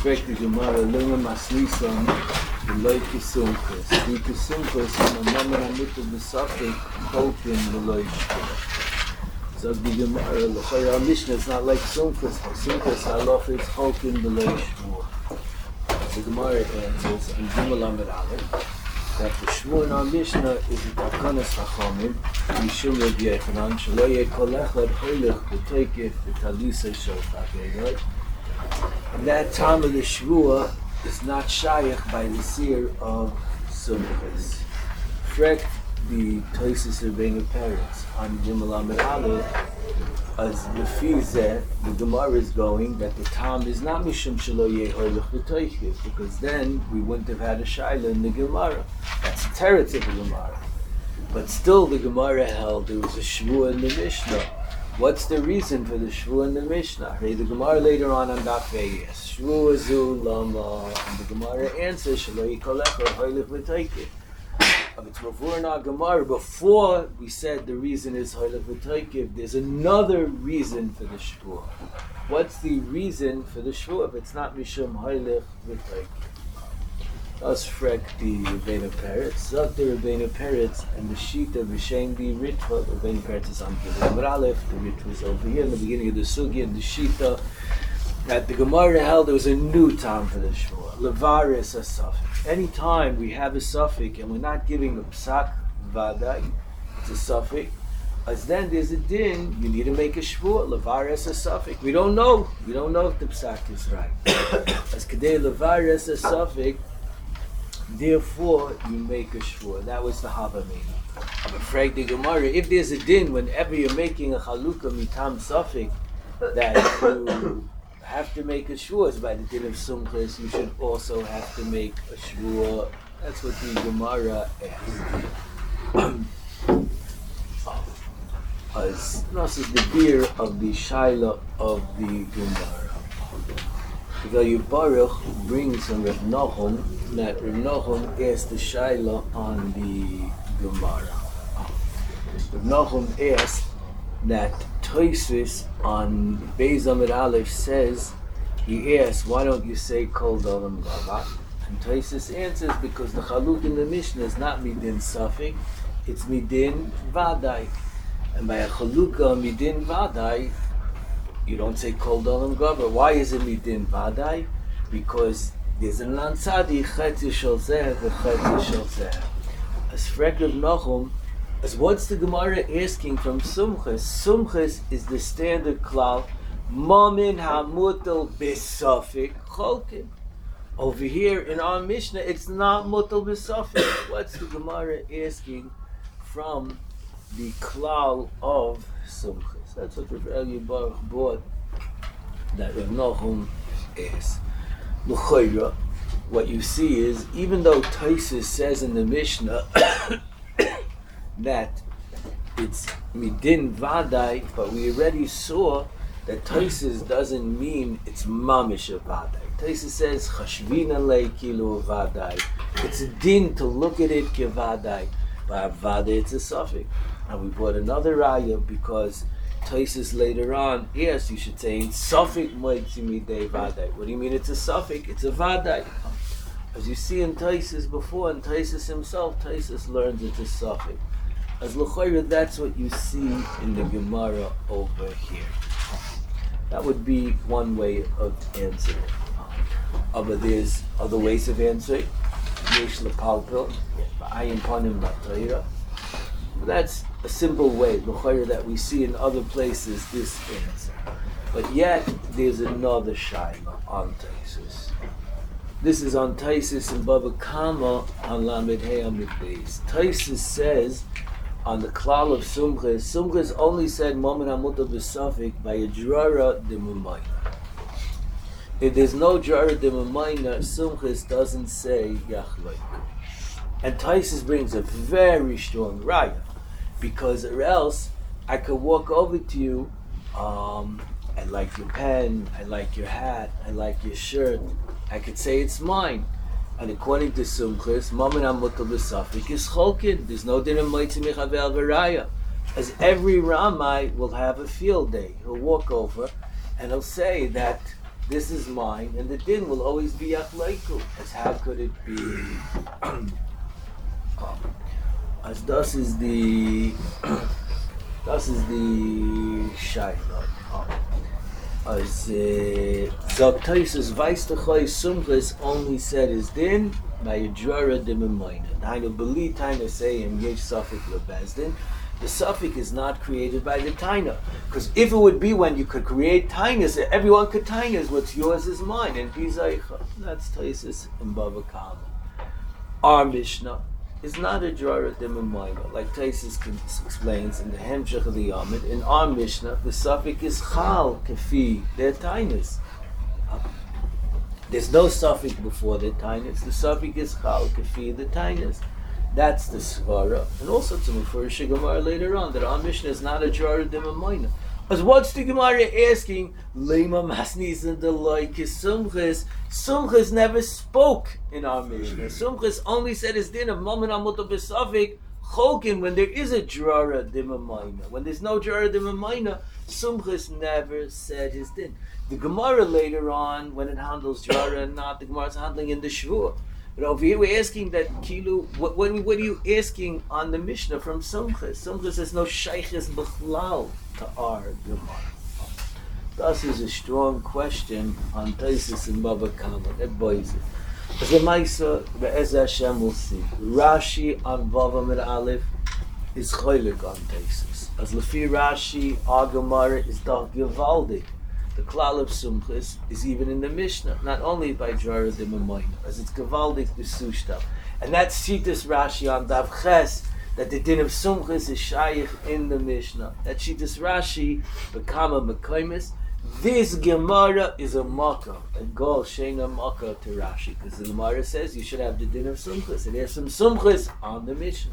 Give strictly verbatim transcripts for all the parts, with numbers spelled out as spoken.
fragt die Gemara, Lema Maslisam, Beloi Kisumkes. Die Kisumkes, wenn man Mama Mitte besaftet, Kolkin Beloi Shvua. So die Gemara, L'chaya Mishnah, it's not like Sumkes. Sumkes, Halacha, it's Kolkin Beloi Shvua. The Gemara answers, and Gimel Amid Aleph, that the Shvua in our Mishnah is a Takanas Chachamim, Mishum Reb Yechanan, Shelo Yeh Kol Echad Hoylech B'Toikef B'Talisa Shel Chagegod. That time of the Shvua is not shaykh by the seer of Sumchas. Frek the Toises Rebbeinu Peretz on Gimel Amid Aleph, as Lefizeh, the Gemara is going that the time is not Mishum Shelo Yeh Hoylech B'Toikef, because then we wouldn't have had a Shaila in the Gemara. That's a teretz of the Gemara. But still the Gemara held there was a Shvua in the Mishnah. What's the reason for the Shvua in the Mishnah? Hey, the Gemara later on on Daf Vegas. Shvua zu lama, and the Gemara answers Shelo Yeh Kol Echad Hoylech B'Toikef. But it's before in our Gemara, before we said the reason is Hoylech B'Toikef, there's another reason for the Shvua. What's the reason for the Shvua if it's not Mishum Hoylech B'Toikef? That's Frek the Rebbeinu Peretz, Zot the Rebbeinu Peretz, and the Shita B'Shem the Ritva. The Rebbeinu Peretz is on Gimel Aleph, the Ritva is over here in the beginning of the Sugya, and the Shita, that the Gemara held there was a new time for the Shvua. Levaris a suffix. Any time we have a suffix and we're not giving a psak vaday, it's a suffix, as then there's a din, you need to make a Shvua. Levaris a suffix. We don't know. We don't know if the psak is right. As kadei levaris a suffix, therefore, you make a shvua. That was the Havamina. I'm afraid the Gemara, if there's a din, whenever you're making a chalukah mitam safik, that you have to make a shvua, is by the din of sumchas, you should also have to make a shvua. That's what the Gemara asks. As this is the beer of the shaila of the Gemara. The Baruch brings from Reb Nachum that Reb Nachum asked the Shaila on the Gemara. Reb Nachum asked that Tosfos on Beis Amid Aleph says, he asked, why don't you say Kol Davam Gava? And Tosfos answers, because the Chaluk in the Mishnah is not Midin Safik, it's Midin Vadai. And by a Chalukah Midin Vadai, you don't say Kol Dalam Gava. Why is it Midin Vadai? Because there's an Lansadi Chetzi Shel Zeh v'Chetzi Shel Zeh. As Frek Reb Nachum, as what's the Gemara asking from Sumchas? Sumchas is the standard klal. Mamin hamutal besafik cholkin. Over here in our Mishnah, it's not mutal besafik. What's the Gemara asking from the klal of Sumchas? That's what Rav Eli Baruch brought, that Rav Nachum is. L'chayra, what you see is, even though Tosfos says in the Mishnah that it's midin vadai, but we already saw that Tosfos doesn't mean it's mamish vadai. Tosfos says chashvina leikilu vadai. It's a din to look at it kevadai, but vadai it's a suffix. And we brought another raya because Tosfos later on, yes, you should say in suffix moitzi midei vadai. What do you mean it's a suffix? It's a vadai. As you see in Tosfos before, and Tosfos himself, Tosfos learns it's a suffix. As l'chayra, that's what you see in the Gemara over here. That would be one way of answering. Uh, but there's other ways of answering. Yesh lepalpil, ba'ayin panim b'torah. That's a simple way, l'chayra, that we see in other places this answer. But yet, there's another shayla on Tosfos. This is on Tosfos in Bava Kama on Lamed Hey Amid Beis. Tosfos says on the klal of Sumchas, Sumchas only said Momen HaMutal B'Safik by a Drara de Mumayna. If there's no Drara de Mumayna, Sumchas doesn't say Yachloik. And Tosfos brings a very strong raya, because or else I could walk over to you, um, I like your pen, I like your hat, I like your shirt, I could say it's mine. And according to Sumchas, Mamen HaMutal B'Safik is Cholkin. There's no din of Moitzi Mechavel V'Raya. As every Ramai will have a field day. He'll walk over and he'll say that this is mine, and the din will always be achlaiku. As how could it be? As das is the das is the shaila. As Zogtaisus Vaistachoy Sumchis only said his din by a drara dimamoina. Taina beli taina say him yesh suffik lebezdin. The suffix is not created by the taina. Because if it would be when you could create tainas, everyone could tainas, what's yours is mine. And Bizaicha. That's Taisus and Bava Kama. Our Mishnah is not a drara dimamoina, like Taisus explains in the Hemshech of the Yamid. In our Mishnah, the suffix is chal kefi their tainas. There's no suffix before the tainas. The suffix is chal kefi the tainas. That's the svara, and also to Mefurish Gemara later on that our Mishnah is not a drara dimamoina. Because what's the Gemara asking? Lema masnis and the like is sumchis. Sumchis never spoke in our Mishnah. Sumchis only said his din of moment amuto besavik chokin when there is a drara dimamayna. When there's no drara dimamayna, Sumchis never said his din. The Gemara later on, when it handles drara and not, the Gemara is handling in the shvua. But over here we're asking that kilu. What, what, what are you asking on the Mishnah from Sumchis? Sumchis has no shaykhis b'chlal to our Gemara. This is a strong question on Taisus and Bava Kama. That boys it. As a Maisa, Be'ez Hashem will see. Rashi on Bava Mid Aleph is choilik on Taisus. As Lefi Rashi, our Gemara is Dach Gevaldik. The klal of Sumchis is even in the Mishnah, not only by Drara Dimamoina, as it's Gevaldik B'Sushtav. And that's Shitas Rashi on Dav Ches, that the din of Sumchis is Shaykh in the Mishnah. That Shitas Rashi, Bekama Mekoimis. This Gemara is a Makkah, a Gol Shena Makkah to Rashi, because the Gemara says you should have the din of Sumchis, and there's some Sumchis on the Mishnah.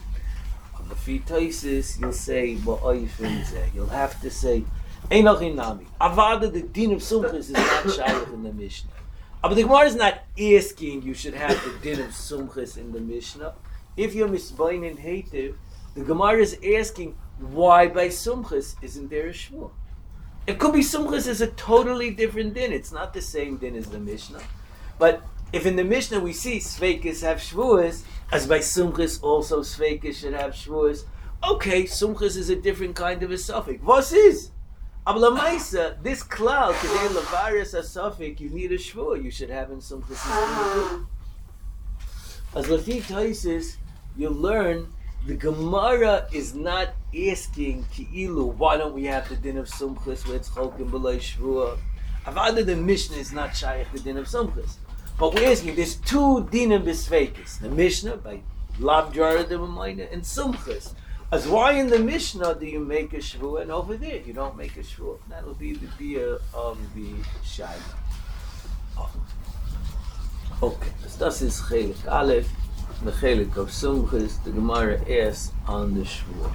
On the Fitaisis, you'll say, you'll have to say, Einach Nami. Avada, the din of Sumchis is not Shaykh in the Mishnah. But the Gemara is not asking you should have the din of Sumchis in the Mishnah. If you're misbain in Heitiv, the Gemara is asking why by Sumchis isn't there a Shmuel? It could be Sumchis is a totally different din. It's not the same din as the Mishnah. But if in the Mishnah we see Sveikis have Shvuas, as by Sumchis also Sveikis should have Shvuas, okay, Sumchis is a different kind of a suffix. What is? Abla Maisa, this klal, Kedei Lavaris a suffix, you need a Shvua, you should have in Sumchis. As Lafi Taisis, you learn the Gemara is not asking Ki'ilu, why don't we have the din of Sumchis where it's Cholkim B'lai Shvua? Avada, the Mishnah is not Shaykh the din of Sumchis. But we're asking, there's two dinim b'Sveikis. The Mishnah by Lav Drara D'Mamayna and Sumchis. As why in the Mishnah do you make a Shvua and over there you don't make a Shvua? That'll be the dia of the Shaykh. Oh. Okay, so this is Chelik Aleph. The Chelik of Sumchis, the Gemara asks on the Shvua.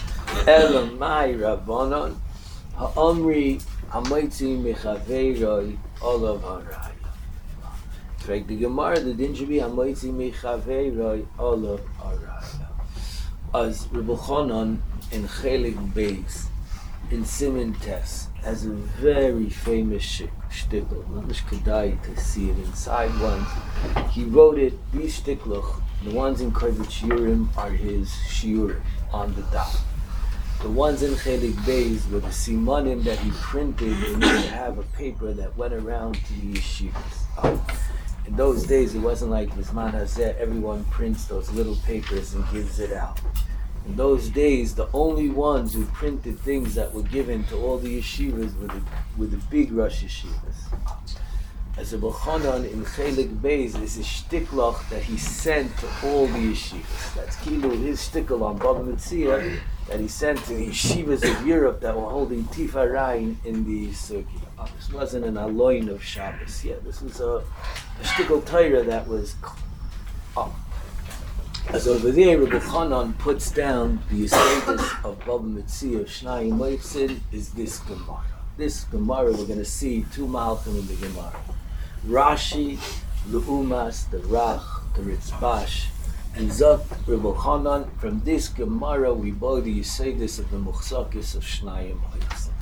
Elamai Rabbanon Ha'omri Ha'moitzi Mechaveiroi Olav Haraya. Like the Gemara, the din should be Ha'moitzi Mechaveiroi Olav Haraya. As Rebbe Chanan in Chelik Beis in Siman Tes has a very famous shtickle. Not much kedai to see it inside one. He wrote it, these shtickluch, the ones in Kovetz Shiurim are his shiurim on the dot. The ones in Chelik Beis were the simanim that he printed and he would have a paper that went around to the yeshivas. Um, in those days it wasn't like Bisman Hazeh, everyone prints those little papers and gives it out. In those days, the only ones who printed things that were given to all the yeshivas were the, were the big Rosh Yeshivas. As a B'chanan in Chelik Beis is a shtiklach that he sent to all the yeshivas. That's Kilu, his shtikl on Bava Metzia that he sent to the yeshivas of Europe that were holding Tifarayin in the Sugi. Oh, this wasn't an aloin of Shabbos. Yeah, this was a, a shtikl Torah that was... Oh. As over there, Rebbe Chanan puts down the Yesodis of Bava Metzia of Shnai Moitzin is this Gemara. This Gemara, we're going to see two Malchim in the Gemara. Rashi, L'umas, the Rach, the Ritzbash, and Zot Rebbe Chanan. From this Gemara, we buy the Yesodis of the Muchzakis of Shnai Moitzin.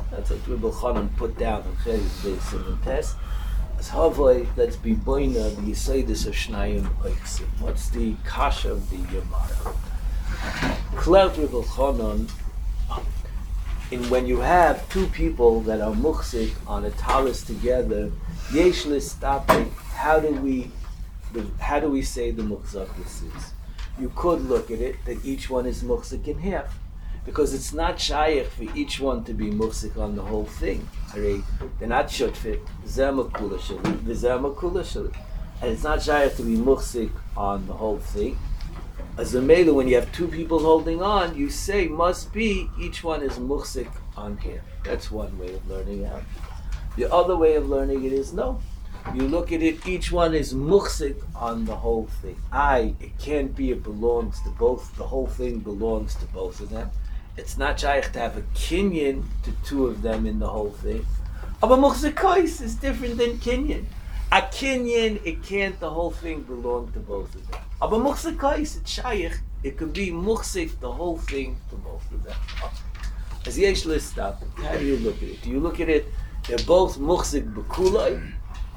That's what Rebbe Chanan put down in Cheres Beis and Test. As Havai, let's be boina the Yisaidis of Shnayim Oiksim. What's the kasha of the Gemara? Clout Rebbe Chanan, in when you have two people that are muchzik on a talis together, yesh listapik, how do we, how do we say the muchzakis is? You could look at it that each one is muchzik in half, because it's not shaykh for each one to be muchzik on the whole thing. They're not shutfik, zemakula shali, v'zemakula shali, and it's not shaykh to be muchzik on the whole thing. As a mele, when you have two people holding on, you say must be each one is muchzik on half. That's one way of learning it. The other way of learning it is no. You look at it, each one is muchzik on the whole thing. I, it can't be, it belongs to both, the whole thing belongs to both of them. It's not shaykh to have a kinyan to two of them in the whole thing. But muchzikos is different than kinyan. A kinyan, it can't, the whole thing belong to both of them. But muchzikos, it's shaykh, it could be muchzik, the whole thing to both of them. As yesh listap, how do you look at it? Do you look at it, they're both muchzik b'kulay?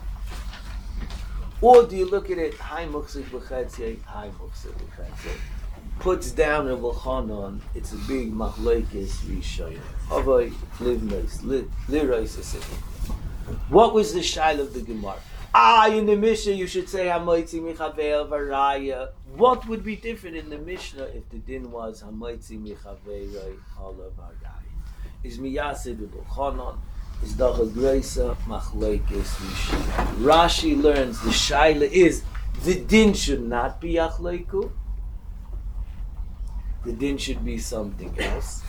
Or do you look at it, hi muchzik b'chatziyah, hi muchzik b'chatziyah? Puts down a Chanan, it's a big machlokes rishayim. Avay live nice, live nice. What was the shail of the Gemara? Ah, in the Mishnah you should say Hamaitzi Michaveil Varaya. What would be different in the Mishnah if the din was Hamaitzi Michaveil Ala Varaya? Is Miyasid Chanan? Is Dacha Greisa machlokes rishayim? Rashi learns the shaila is the din should not be achleiku. The din should be something else.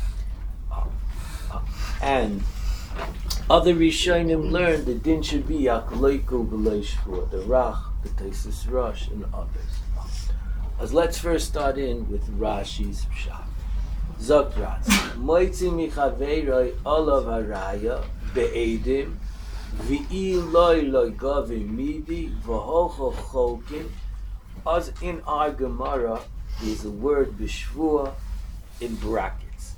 And other Rishonim learned the din should be Yakleiku B'lei Shvua, the Rach, the Taisus Rosh, and others. As let's first start in with Rashi's Pshat. Zokratz, Moitzi Michaveiroi Olav Haraya Be'edim V'i Loi Loi Gavi Midi V'hocho Chokin. As in our Gemara, there's a word b'shvua in brackets.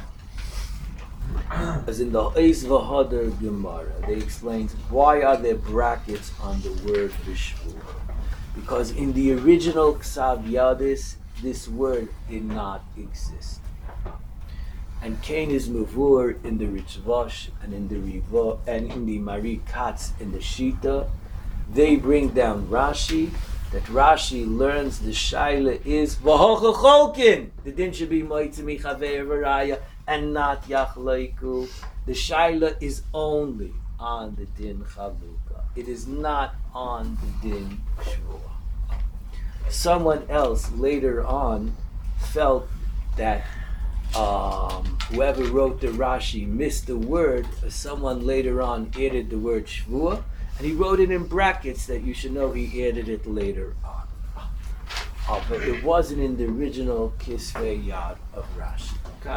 As in the Eis V'Hadar Gemara, they explain why are there brackets on the word b'shvua? Because in the original Ksav Yadis, this word did not exist. And Cain is mavur in the Ritzvash and in the Riva and in the Mari Katz in the Shita. They bring down Rashi. That Rashi learns the shaila is v'hocha cholkin. The din should be moitzi michavei v'raya and not yachleiku. The shaila is only on the din chalukah. It is not on the din shvua. Someone else later on felt that um, whoever wrote the Rashi missed the word. Someone later on added the word shvua. And he wrote it in brackets that you should know he added it later on. Uh, but it wasn't in the original Kisvei Yad of Rashi.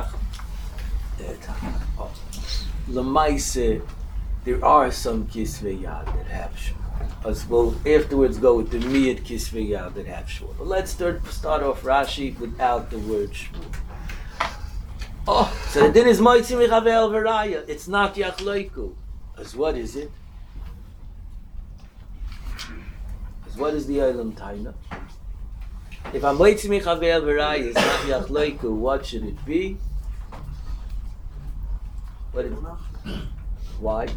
Uh, Lamaise, there are some Kisvei Yad that have Shvua. As we'll afterwards go with the Miyad Kisvei Yad that have Shvua. But let's start, start off Rashi without the word Shvua. Oh, so the din is Moitzi Michavel Varaya. It's not Yachleiku. As what is it? What is the Eilam Taina? If Amoitzi Michavel V'Raya is not Yachleiku, what should it be? What is it? Why?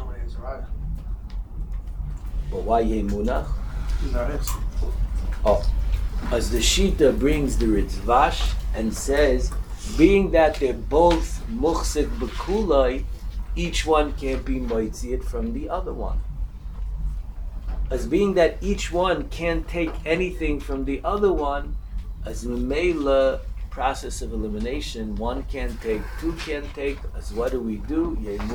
But why Yemunach? Oh, as the Shita brings the Ritzvash and says, being that they're both Muchzik B'Kulai, each one can't be Moitzi from the other one. As being that each one can't take anything from the other one, as Memela process of elimination, one can't take, two can't take, as what do we do?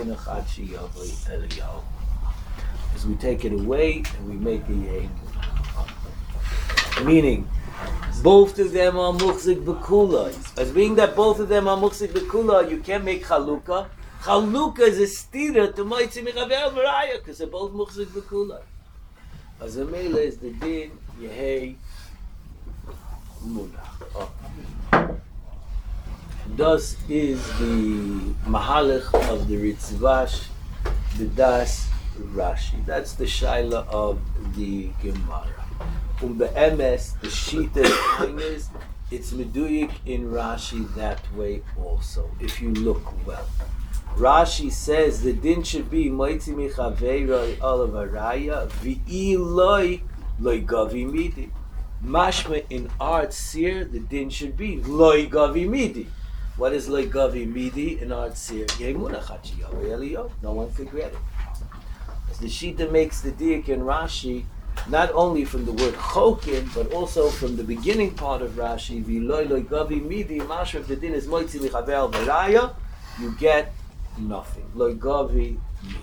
As we take it away and we make a yemunah. Meaning, both of them are muchzik b'kula. As being that both of them are muchzik b'kula, you can't make chalukah. Chalukah is a stira to moitzi michavel v'raya, because they're both muchzik b'kula. As a mele is the din yehei munach. Thus is the Mahalach of the Ritzvash, the Das Rashi. That's the Shaila of the Gemara. Um be'emes, the Shita is, it's meduyik in Rashi that way also, if you look well. Rashi says the din should be Moitzi Michaveiroi Olav Araya V'i Loi Loi Gavi Midi. Mashma in art seer, the din should be Loi Gavi Midi. What is Loi Gavi Midi in art seer? Yemuna Chachiyav Eliyav. No one could get it. As the Shita makes the diak in Rashi, not only from the word chokin, but also from the beginning part of Rashi, V'loi Loi Gavi Midi. Mashma if the din is Moitzi Michaveiroi Araya, you get nothing. Loi Gavi Midi.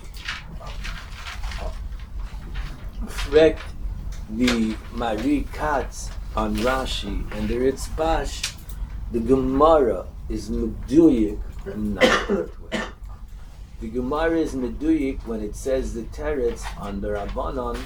Frekt the Mari Katz on Rashi and the Ritzvash, the Gemara is meduyik not that way. The Gemara is meduyik when it says the teretz on the Rabbanon,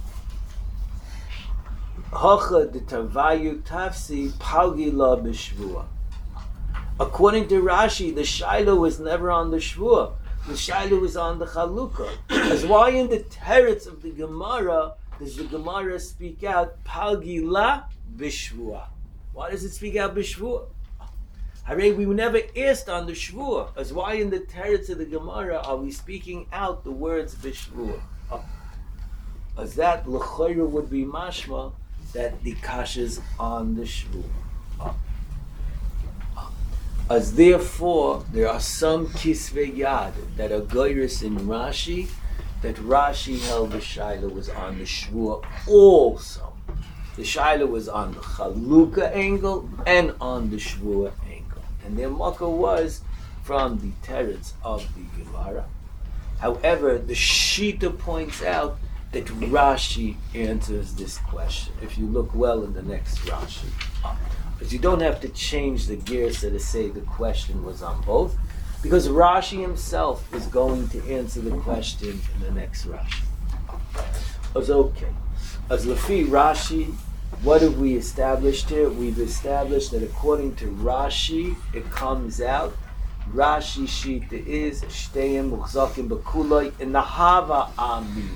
Hacha de Tavayu Tafsi Palgila B'Shvua. According to Rashi, the Shaila was never on the Shvua. The Shaila was on the Chalukah. As why in the teretz of the Gemara does the Gemara speak out Palgila B'Shvua? Why does it speak out B'Shvua? Hooray, we were never asked on the Shvua. As why in the teretz of the Gemara are we speaking out the words B'Shvua? Oh. As that l'chayra would be mashma that the kasha's on the Shvua. Oh. Oh. As therefore there are some kisvei yad that are goyris in Rashi, that Rashi held the Shaila was on the Shvua also. The Shaila was on the Chalukah angle and on the Shvua angle. And their makkah was from the teretz of the Gemara. However, the Shita points out that Rashi answers this question. If you look well in the next Rashi. Because you don't have to change the girsa to say the question was on both. Because Rashi himself is going to answer the question in the next Rashi. As okay. As Lafi Rashi, what have we established here? We've established that according to Rashi, it comes out, Rashi Shita is Shteim Muchzakim B'Kuloi in the Hava Amina.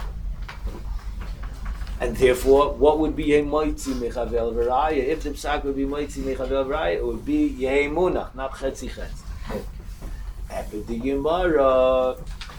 And therefore, what would be a Moitzi Mechavel V'Raya? If the psak would be Moitzi Mechavel V'Raya, it would be Yehemunach, not Chetzi Chetzi. Okay. After the Gemara,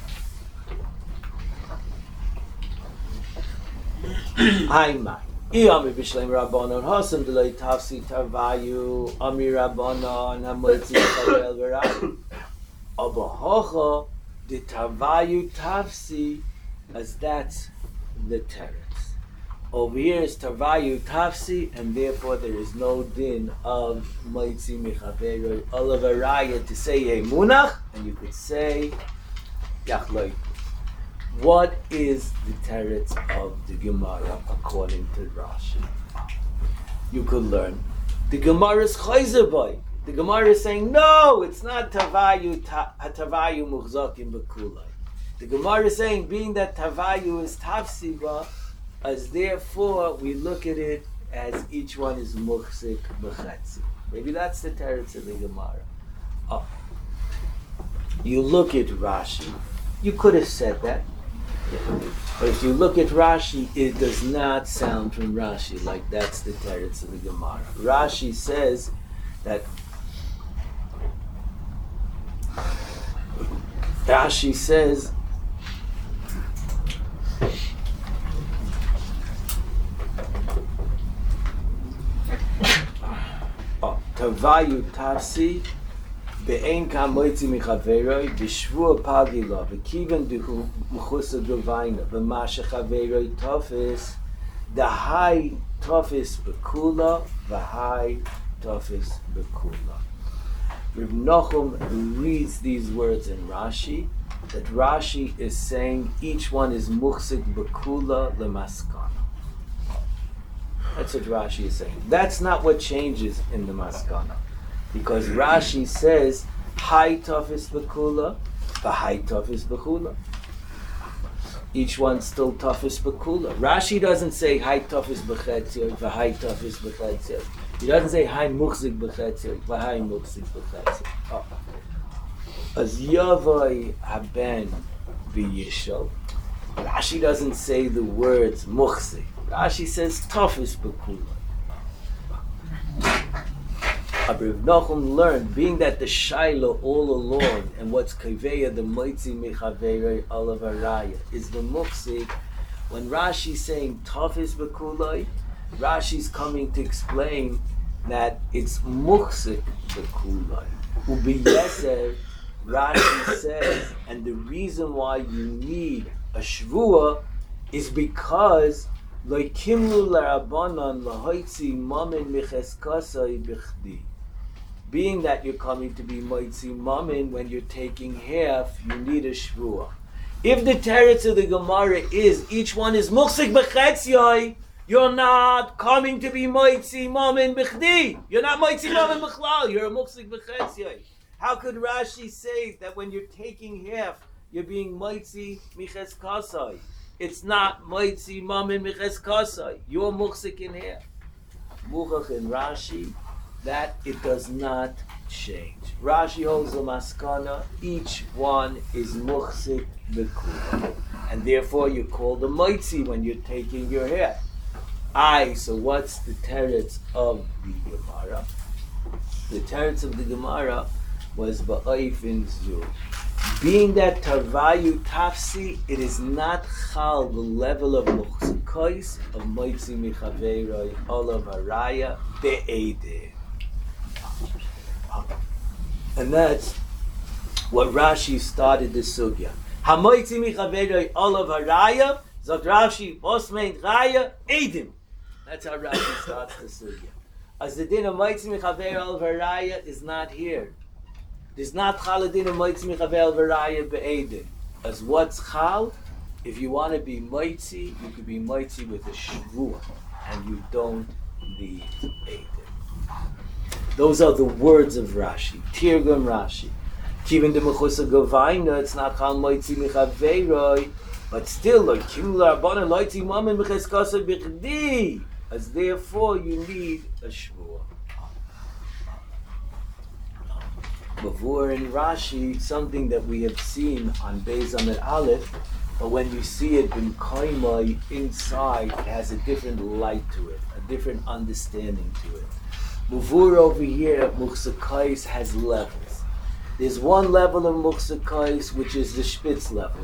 Haimai. Iyami b'shleim Rabbanon Hasam Delay Tafsi Tarvayu Ami Rabbanon Hamoitzi Mechavel V'Raya. Abahocha the Tarvayu Tafsi, as that's the teretz. Over here is Tarvayu Tafsi, and therefore there is no din of Moitzi Mechaveroi Olav Araya to say a munach, and you could say Yachloi. What is the teretz of the Gemara according to Rashi? You could learn. The Gemara is chayzer boy. The Gemara is saying, no, it's not Tarvayu Tarvayu Muchzakim B'Kulai. The Gemara is saying, being that Tarvayu is Tafsiba, as therefore we look at it as each one is Muchzik B'Chetzi. Maybe that's the teretz of the Gemara. Oh. You look at Rashi, you could have said that. But if you look at Rashi, it does not sound from Rashi like that's the teretz of the Gemara. Rashi says that Rashi says oh, Tarvayu Tafsi Be'ein kam moitzi mechaveroi b'shvua pagila v'kiven duhu m'chusa drovayna v'masha chaveroi tofis dahai tofis b'kula v'hai tofis b'kula. Reb Nachum reads these words in Rashi, that Rashi is saying each one is muchzik b'kula l'maskana. That's what Rashi is saying. That's not what changes in the maskana. Because Rashi says, Hai tofis b'kula, v'hai tofis b'kula. each one's still toughest bekula. Rashi doesn't say hi toughest bechetziot, v'hai toughest bechetziot. He doesn't say hi muchzik bechetziot, v'hai muchzik bechetziot. As Yavai haben v'yishol, Rashi doesn't say the words muchzik. Rashi says toughest bekula. Rav Nachum learned, being that the Shaila all along and what's Kaveya, the Moitzi Mechaverei Olav Araya, is the Muksik. When Rashi's saying toughest bekulai, Rashi's coming to explain that it's Muksik bekulai. Ubi Yeser, Rashi says, and the reason why you need a Shvua is because Loikimlu larabanan lahoitzi mamin micheskasai bichdi. Being that you're coming to be moitzi mamin when you're taking half, you need a shvua. If the teretz of the Gemara is each one is muksik b'chetziyai, you're not coming to be moitzi mamin bichdi. You're not moitzi mamin b'chlal. You're a muksik b'chetziyai. How could Rashi say that when you're taking half, you're being moitzi micheskasai? It's not moitzi mamin micheskasai. You're muksik in half. Muchach in Rashi, that it does not change. Rashi holds the maskana, each one is muksik b'kula. And therefore you call the moitzi when you're taking your hair. Aye, so what's the teretz of the Gemara? The teretz of the Gemara was ba'oifin zu. Being that Tarvayu Tafsi, it is not chal the level of muchzikos of moitzi michaveroi olav haraya be'edeh. And that's what Rashi started the sugya. Hamoitzi michaveroi olav haraya, zot Rashi osmein raya edim. That's how Rashi starts the sugya. As the din of moitzi michaveroi olav haraya is not here. There's not chaladin of moitzi michavel v'raya be'edin. As what's chal? If you want to be moitzi, you could be moitzi with a shvua, and you don't need edin. Those are the words of Rashi. Tirgum Rashi. Kivin de mechusa gavaina, it's not chal moitzi michaveroi, but still like kimula arbana loitzi mamin micheskasa bichdi. As therefore you need a shvua. Before in Rashi, something that we have seen on Beis Amid Aleph, but when you see it in Kaimai inside, it has a different light to it, a different understanding to it. Muvur over here at Muchzakais has levels. There's one level of Muchzakais which is the Spitz level.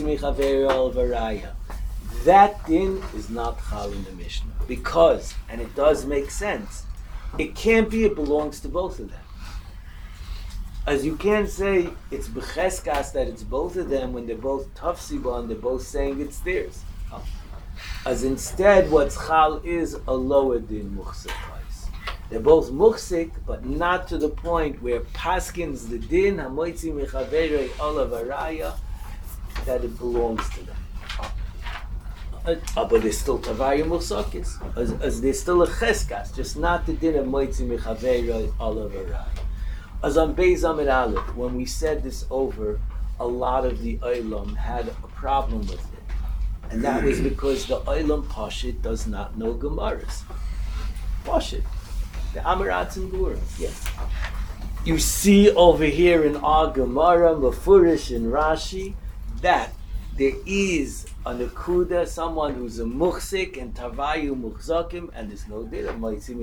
That din is not Chal in the Mishnah. Because, and it does make sense, it can't be, it belongs to both of them. As you can't say it's b'cheskas that it's both of them when they're both tafsiba and they're both saying it's theirs. As instead, what's chal is a lower din muchsikais. They're both muchsik, but not to the point where paskins the din hamoitzi mechaverei olav haraya that it belongs to them. Uh, but there's still tavaya muchsakis, as, as there's still a cheskas, just not the din of moitzi mechaverei olav haraya. As on Beis Amid Aleph, when we said this over, a lot of the Olam had a problem with it. And that was because the Olam Pashit does not know Gemaras. Pashit. The Amaratz and Gurim. Yes. You see over here in our Gemara, Mefurish and Rashi, that there is a Nakuda, someone who's a Muchsik and Tavayu Muchzakim, and there's no data.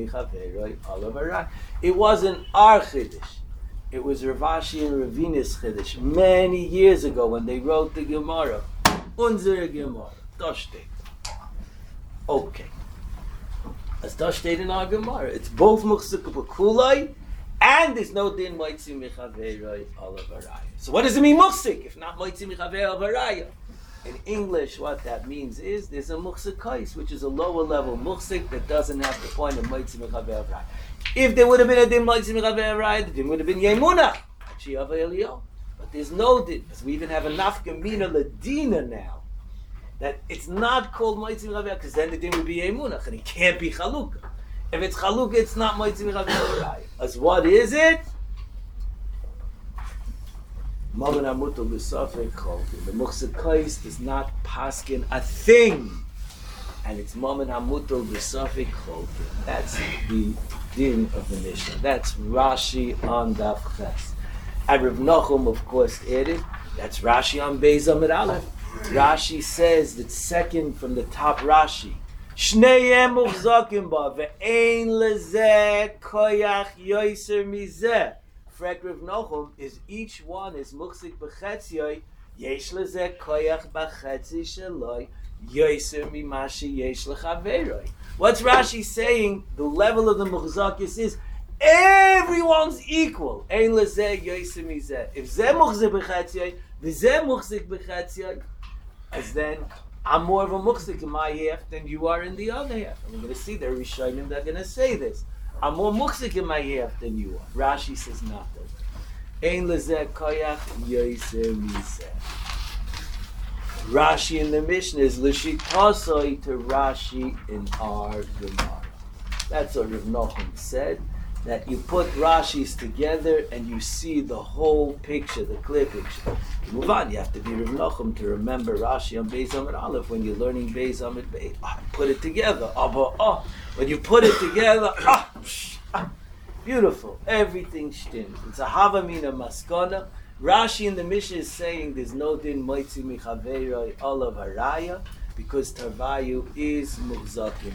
It wasn't our Chiddush. It was Rav Ashi and Ravina's Chiddush many years ago when they wrote the Gemara. Unzer Gemara. Das steht. Okay. As das steht in our Gemara. It's both Muchzik B'kulai and there's no din Moitzi Mechaverei Olav Haraya. So what does it mean Muchzik if not Moitzi Mechaverei Olav Haraya? In English, what that means is there's a Muchzikais, which is a lower level Muchzik that doesn't have the point of Moitzi Mechaverei Olav Haraya. If there would have been a din Moitzi Mechaverei Olav Haraya, the din would have been Yemuna. But there's no din. Because we even have a Nafka Mina Ladina now. That it's not called Moitzi Mechaverei because then the din would be Yemuna. And it can't be Chalukah. If it's Chalukah, it's not Moitzi Mechaverei Olav Haraya. As what is it? Mamen Hamutal B'Safek Cholkin. The Muchzik Kais does not paskin a thing. And it's Mamen Hamutal B'Safek Cholkin. That's the din of the Mishnah. That's Rashi on Daf Ches. And Rav Nachum, of course, added, that's Rashi on Beis Amud Aleph. Rashi says that second from the top Rashi, Shneyem Muchzakim Ba, Ve'ein Lezeh Koyach Yoiser Mizeh. Frek Rav Nachum is each one is Muchzik B'Chetzioi, Yesh Lezeh Koyach B'Chetzi Sheloi, Yoiser Mimashi Yesh L'Chaveroi. What's Rashi saying? The level of the Muchzakis is everyone's equal. Ein lezeh yoyser mizeh. If zeh muchzik b'chetzioi, v'zeh muchzik b'chetzioi, as then I'm more of a muchzik in my half than you are in the other half. And we're going to see the Rishonim that are going to say this. I'm more muchzik in my half than you are. Rashi says nothing. Ein lezeh koyach yoyser mizeh. Rashi in the Mishnah is l'shitasoi to Rashi in our Gemara. That's what Rav Nachum said, that you put Rashis together and you see the whole picture, the clear picture. You move on, you have to be Rav Nachum to remember Rashi on Beis Amud Aleph when you're learning Beis Amud Beis. Oh, put it together. Oh, oh. When you put it together, oh, oh, beautiful. Everything stimms. It's a Havamina Maskana. Rashi in the Mishnah is saying there's no din moitzi michaveroi olav haraya because Tarvayu is muchzakim.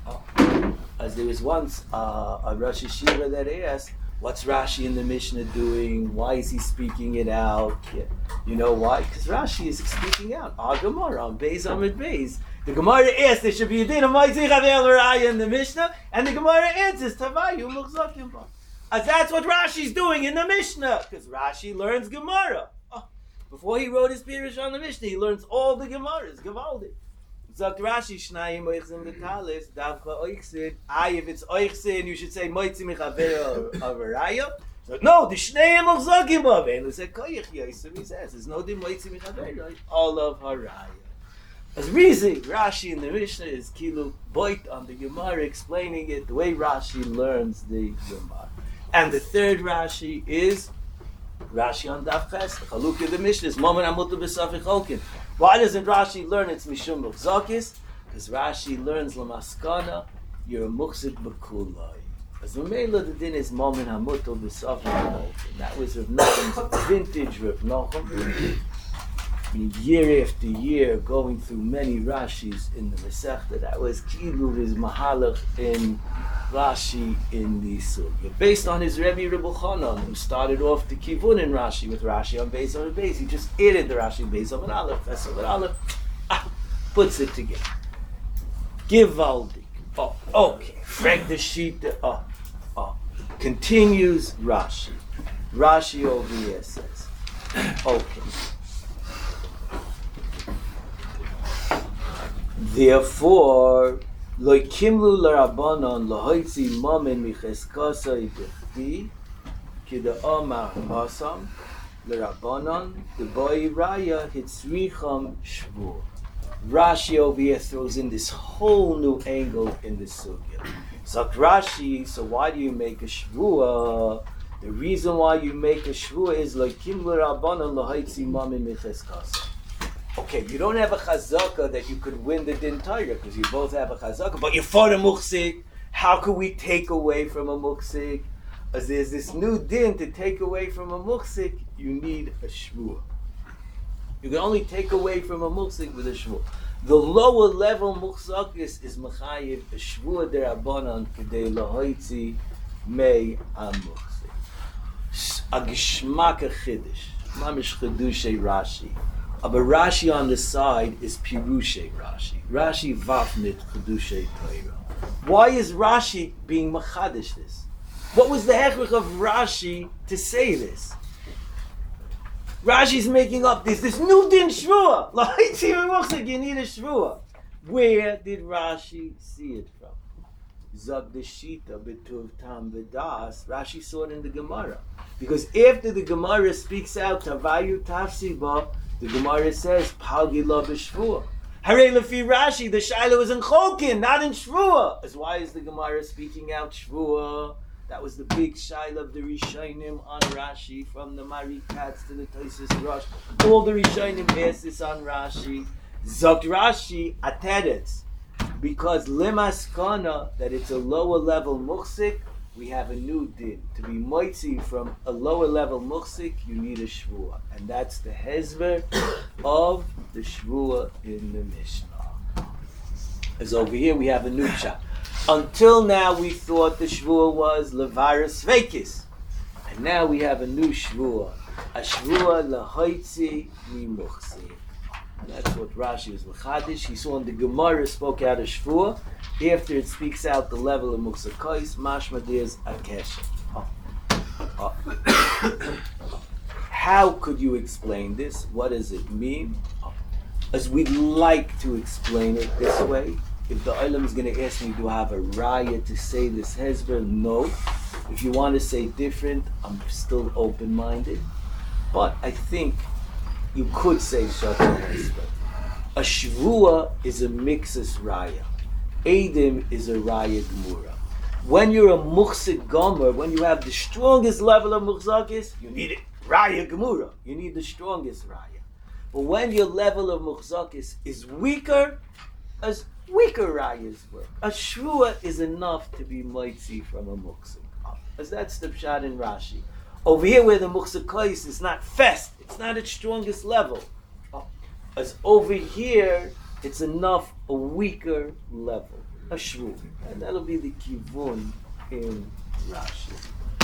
Oh. As there was once uh, a Rosh Yeshiva that asked, what's Rashi in the Mishnah doing? Why is he speaking it out? Yeah. You know why? Because Rashi is speaking out. Our Gemara on Beis Amud Beis. The Gemara asks there should be a din of moitzi michaveroi haraya in the Mishnah, and the Gemara answers Tarvayu muchzakim. As that's what Rashi's doing in the Mishnah, because Rashi learns Gemara. Oh, before he wrote his Pirush on the Mishnah, he learns all the Gemaras. Gavaldi. Zakt Rashi, Shnayim oichsin b'talis, davka oichsin. Aye, if it's oichsin, you should say moitzi michaver avaraya. So no, the Shnayim ochzakim b'av. And they said koyach yosem. He says there's no di moitzi michaver all of haraya. As Rizi, Rashi in the Mishnah is kilu boit on the Gemara, explaining it the way Rashi learns the Gemara. And the third Rashi is Rashi on Daf Ches. The Chalukah of the Mishnah is Mamen Hamutal B'Safek Cholkin. Why doesn't Rashi learn it's Mishum Muchzakis? Because Rashi learns Lamaskana, you're a Muchzik B'Kulai. As the Mela the din is Mamen Hamutal B'Safek Cholkin. That was Rav Nachum's vintage Rav Nachum. I mean, year after year, going through many Rashis in the Masechta, that was Kilu his Mahalach in Rashi in the Sugya. Based on his Rebbe Reb Elchanan, who started off the Kivun in Rashi with Rashi on Beis Amud Beis. He just added the Rashi Beis Amud Aleph, Beis Amud Aleph, ah, puts it together. Givaldik. Oh, okay. Frag the sheet. Oh, oh. Continues Rashi. Rashi over here says, okay. Therefore, lo kimlu l'Rabbanon lohoitzi mamen micheskasai dechti ki the Omar Basam l'Rabbanon the boy Raya hitzricham shvur. Rashi over here throws in this whole new angle in the sugya. So Rashi, so why do you make a shvua? The reason why you make a shvua is lo kimlu l'Rabbanon lohoitzi mamen micheskasai. Okay, you don't have a chazaka that you could win the din Torah because you both have a chazaka, but you're for a muchzik. How could we take away from a muchzik? As there's this new din to take away from a muchzik, you need a shvua. You can only take away from a muchzik with a shvua. The lower level muchzakis is mechayiv a shvua derabanan k'dei lahoitzi mei ha-muchzik. A gishmak a chiddush, mamish chiddushei Rashi. But Rashi on the side is Pirushe Rashi. Rashi Vafnit Chedushe Torah. Why is Rashi being Machadish this? What was the hechrich of Rashi to say this? Rashi's making up this, this new din Shvua. Like, you need a Shvua. Where did Rashi see it from? Zag the Shita B'tuv Tam V'das. Rashi saw it in the Gemara. Because after the Gemara speaks out, Tavayu Tafsiba, the Gemara says, Palgila b'shvua. Hare lefi Rashi, the Shaila was in Chokin, not in Shvua. As why is the Gemara speaking out Shvua? That was the big shaila of the Rishonim on Rashi, from the Mari Katz to the Tosfos Rosh. All the Rishonim asked this on Rashi. Zokt Rashi ateretz, because lemaskana, that it's a lower level muksik, we have a new din. To be moitzi from a lower level muksik, you need a shvua, and that's the hezber of the shvua in the Mishnah. As over here we have a new shot. Until now we thought the shvua was levaris vekis, and now we have a new shvua, a shvua lahoitzi mi muksik. That's what Rashi is l'chadish. He saw in the Gemara spoke out of shvua. After it speaks out the level of muksakais, mashma there's a keshet. Oh. Oh. How could you explain this? What does it mean? Oh. As we'd like to explain it this way. If the Olam is going to ask me, do I have a raya to say this hezber? No. If you want to say different, I'm still open-minded. But I think you could say shatan hezber. A shvua is a mixus raya. Eidim is a raya gemura. When you're a muksik gomer, when you have the strongest level of muksakis, you need it raya gemura. You need the strongest raya. But when your level of muksakis is weaker, as weaker rayas work. A shvua is enough to be moitzi from a muksik. As that's the pshat in Rashi. Over here where the muksakais is not fest, it's not its strongest level. As over here, it's enough a weaker level, a shvua. And that'll be the kivun in Rashi.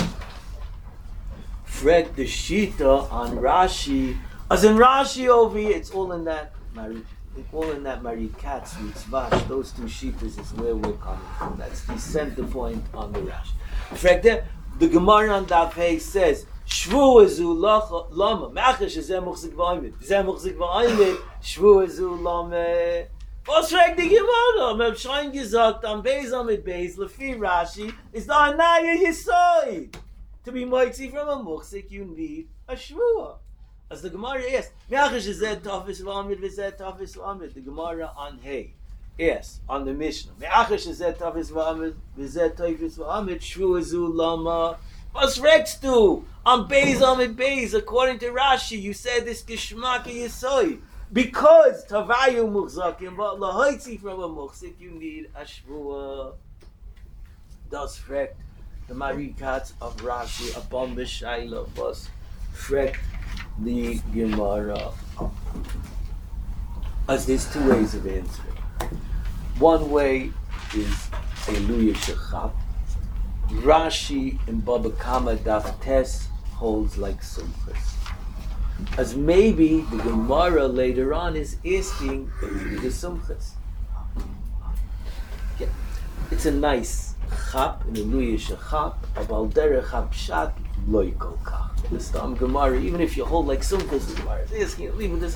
Frek the shita on Rashi. As in Rashi over here, it's all in that Mari, all in that Mari Katz, Mitzvah. Those two shitas is where we're coming from. That's the center point on the Rashi. Frek the, the Gemara on Daf Hey says, Shvua zu lama, machash zeh muchzik v'aymed, zeh muchzik v'aymed, shvua zu lama. Was fragt die Gemara? Wir haben schon gesagt, am Beis Amid Beis, Lefi Rashi, is the Anaya Yisoid. To be moitzi from a muchzik, you need a shvua. As the Gemara asks, Me'achash zeh tafis v'amid v'zeh tafis v'amid. The Gemara on Hey, yes, on the Mishnah. Me'achash zeh tafis v'amid v'zeh tafis v'amid, shvua zu lama. Was fragst du? On Beis Amid Beis, according to Rashi, you said this Geshmaka Yisoid. Because Tavayu Muchzakim, but Lahaitzi from a Muchzik, you need a Shvua. Das fragt the Marikats of Rashi upon the Shaila was fragt the Gemara. As there's two ways of answering. One way is Eluya Shechab. Rashi in Baba Kama Daf Tes holds like Sumchus. As maybe the Gemara later on is asking the Sumchus. Yeah. It's a nice chap, an Eluyish chap, a Baldera chap shat, loy kol kach. The Stam Gemara, even if you hold like Sumchus, the Gemara is asking, leave with this.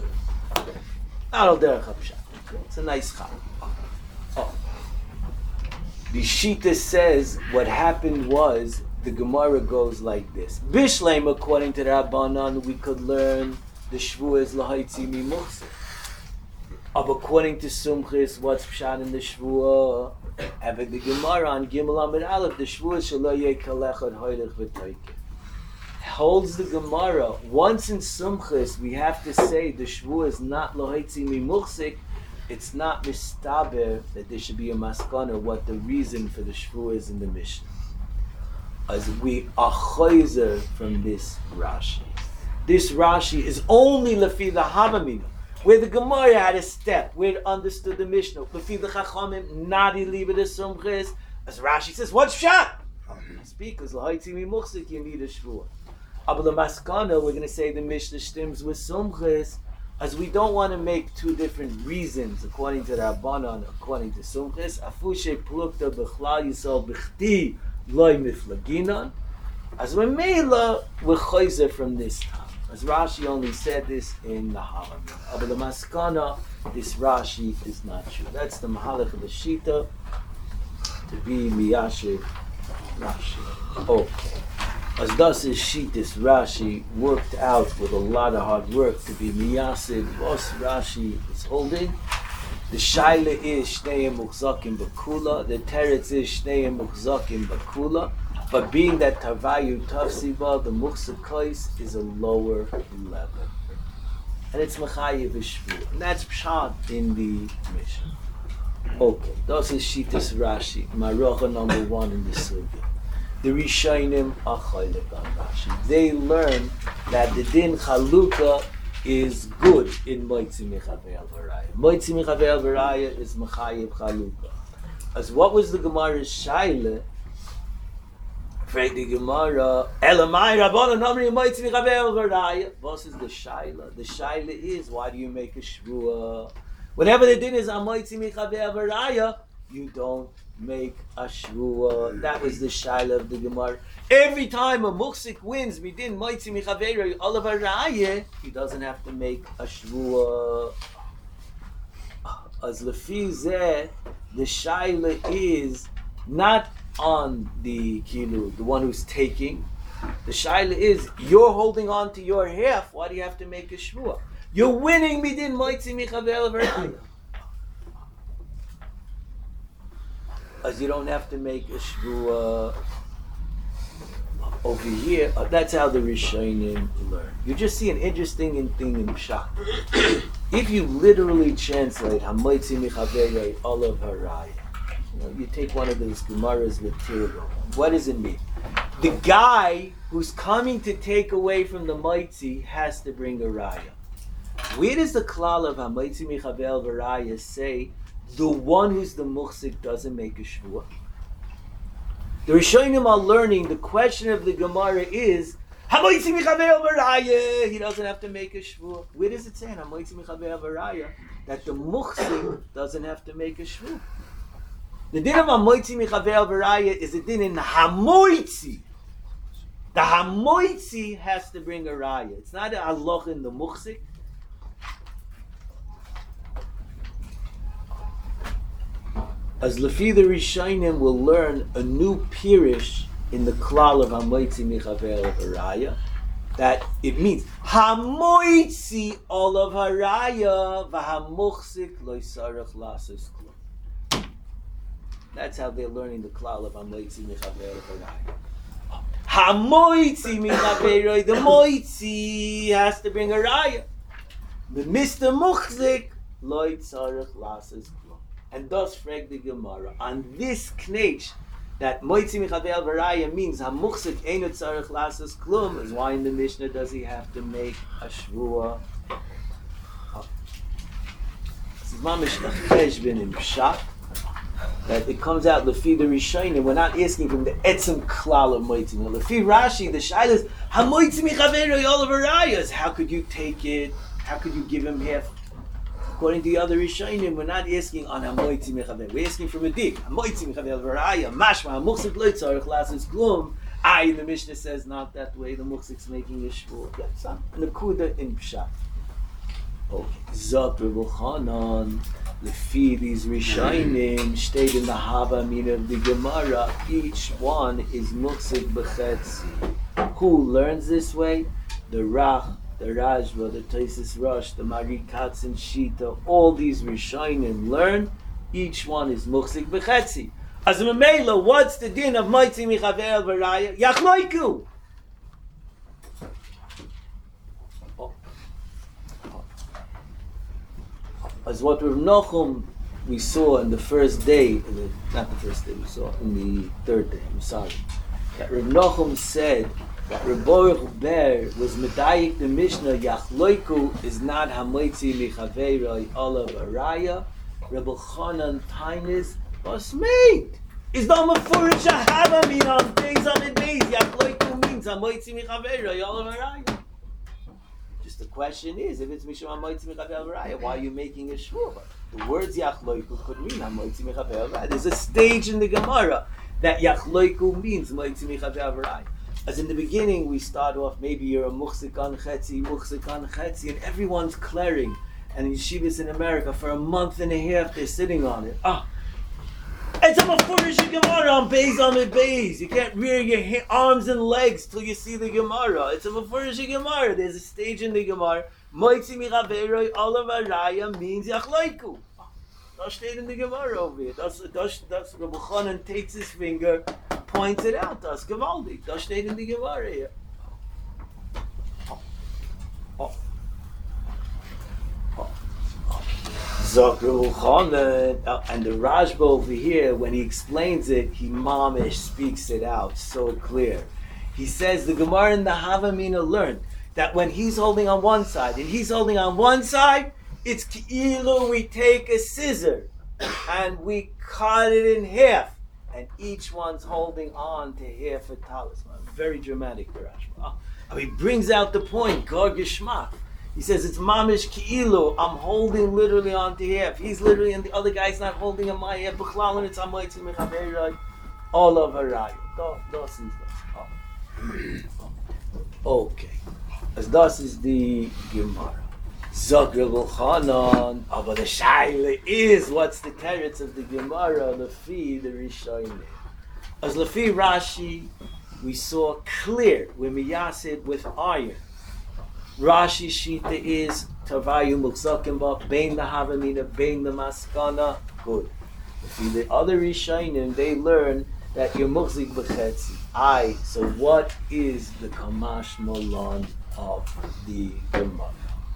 Not Baldera chap shat. It's a nice chap. Oh. The Shita says what happened was the Gemara goes like this. Bishleim, according to Rabbanan, we could learn the Shvua is Lahaitzi mi Muchzik. But according to Sumchis, what's Pshat in the Shvua? But the Gemara on Gimel Amid Aleph, the Shvua is Shaloye Kalechad Hoylech V'Toike. Holds the Gemara, once in Sumchis, we have to say the Shvua is not Lahaitzi mi Muchzik. It's not mistaber that there should be a maskana what the reason for the shvua is in the Mishnah. As we are choizer from this Rashi. This Rashi is only lefi the Havamina, where the Gemara had a step, where it understood the Mishnah. Lefi the Chachamim, nadi liba the Sumchis. As Rashi says, what's pshat? Because lahaitzi mi muchzik, you need a shvua. But the maskana, we're going to say the Mishnah stims with Sumchis, as we don't want to make two different reasons according to Rabbanan, according to Sumchis. Afushe plukta b'chlal yisol b'chti loy miflaginan. As we're meila, we're choizer from this time. As Rashi only said this in the Halam. But the Maskana, this Rashi is not true. That's the Mahalach of the Shita to be miyashiv Rashi. Okay. As thus is Shitas Rashi worked out with a lot of hard work to be Miyasid, what Rashi is holding. The Shaila is Shnei Muchzakim Bakula, the Teretz is Shnei Muchzakim Bakula. But being that Tavayu Tafsiba, the Muksakais is a lower level. And it's Mechayev Shvu. And that's Pshat in the Mishnah. Okay, das is Shitas Rashi, Marocha number one in the Sugya. The Rishonim are Chaylik on Rashi. They learn that the Din Chalukah is good in Moitzi Michavei al Varaya. Moitzi Michavei al Varaya is Mechayev Chalukah. As what was the Gemara's Shaila? Frag the Gemara, Elamai Rabbanan Amri Moitzi Michavei al Varaya. What is the Shaila? The Shaila is, why do you make a Shvuah? Whatever the din is Amoitzi Michavei al Varaya, you don't make a Shvuah. That was the Shaila of the Gemara. Every time a Muksik wins, Midin Moitzi Michavei al Varaya, he doesn't have to make a Shvuah. As Lefi Zeh, the Shaila is not on the Kilu, the one who's taking. The Shaila is, you're holding on to your half, why do you have to make a Shvuah? You're winning Midin Moitzi Michavei al Varaya. As you don't have to make a Shvuah over here. Uh, that's how the Rishonim learn. You just see an interesting thing in Pshat. If you literally translate Hamoitzi Michavei Olav Haraya, you know, you take one of those Gemaras with Tirgo. What does it mean? The guy who's coming to take away from the Moitzi has to bring a Raya. Where does the klal of Hamoitzi Michavei al Varaya say the one who's the Muksik doesn't make a Shvuah? The Rishonim are learning, the question of the Gemara is, Hamoitzi Michavei al Varaya, he doesn't have to make a Shvuah. Where does it say in Hamoitzi Michavei al Varaya that the Muksik doesn't have to make a Shvuah? The din of Hamoitzi Michavei al Varaya is a din in Hamoitzi. The Hamoitzi has to bring a Raya. It's not a halacha in the Muksik. As Lefi the Rishonim will learn a new pirish in the klal of Hamoitzi Michavei al Varaya, that it means Hamoitzi olav Haraya v'hamuchzik lo yisarach lasos klum. That's how they're learning the klal of Hamoitzi Michavei al Varaya. Hamoitzi Michavei, the Moitzi has to bring a Raya. The Mister Muchzik lo yisarach lasos klum. And thus, frag the Gemara on this knech that Moitzi Michavei al Varaya means Hamuchzik Eino Tzarech Lasos Klum is why in the Mishnah does he have to make a Shvuah? This is mamish a cheshbon in Pshat that it comes out Lefi the Rishonim. We're not asking from the etzem klal of Moitzi. Lefi Rashi, the shaila is Hamoitzi Michavei al Varaya. How could you take it? How could you give him half? According to the other Rishonim, we're not asking on Hamoitzi Michavei. We're asking from a dig. Hamoitzi Michavei al Varaya, Mashma, Hamuchzik lo yitzarech lasos klum. I, the Mishnah says not that way. The Muchzik's making a shvuah. That's a nekuda in Pshat. Okay. Zot Reb Chanan, Lefi these Rishonim, stayed in the Hava Mina of the Gemara. Each one is Muchzik b'chetzi. Who learns this way? The Rach, the Rajva, the Taisis Rosh, the Mari Katz and Shita, all these Rishonim learn, each one is Muchzik b'chetzi. As a Mamela, what's the din of Moitzi Michavei al Varaya? Yachloiku! Oh. Oh. As what Rav Nochum we saw in the first day, not the first day, we saw in the third day, I'm sorry, that Rav Nochum said that Reb Baruch Ber was medayik the Mishnah Yachloiku is not Hamoitzi Michavei Olav Araya. Reb Chanan Tainis was made. Is the Mefurish Hava mean on days on the days Yachloiku means Hamoitzi Michavei Olav Araya. Just the question is, if it's Mishum Hamoitzi Michavei Olav Araya, why are you making a shvuah? The words Yachloiku could mean Hamoitzi Michavei Olav Araya. There's a stage in the Gemara that Yachloiku means Hamoitzi Michavei Olav Araya. As in the beginning, we start off, maybe you're a muchzik on chetzi, muchzik on chetzi, and everyone's clearing. And in yeshivas in America, for a month and a half, they're sitting on it. Ah, it's a mafurish Gemara on Beis Amid Beis. You can't rear your ha- arms and legs till you see the Gemara. It's a mafurish Gemara. There's a stage in the Gemara. Moitzi Michavei Olav Araya means Yachloiku. Das steht in the Gemara over here. That's, that's, that's Rabbi Chanan takes his finger, points it out to us. Gewaldig. Das steht in the Gemara here. Oh. Oh. Zakru Chanan, uh, and the Rashba over here, when he explains it, he mamish speaks it out so clear. He says the Gemara and the Havamina learned that when he's holding on one side and he's holding on one side, it's ki'ilu, we take a scissor and we cut it in half, and each one's holding on to half a talisman. Very dramatic, the Rashba. Oh, he brings out the point, Gor Geshmak. He says it's mamish ki'ilu, I'm holding literally on to half. He's literally, and the other guy's not holding on my half. B'chlal, and it's amoitzi mechaverai, all of haraya. Das is das. Okay. As das is the Gemara. Zakr B'chanan, but the shaila is, what's the teretz of the Gemara, Lefi, the Rishonim. As Lefi Rashi, we saw clear, when miyasid with iron. Rashi Shita is, Tavayu Mukzakim Ba, Bein the Havamina, Bein the Maskana, good. Lefi the other Rishonim, they learn that you're Mukzik B'chetzi. I, so what is the Kamash Molan of the Gemara?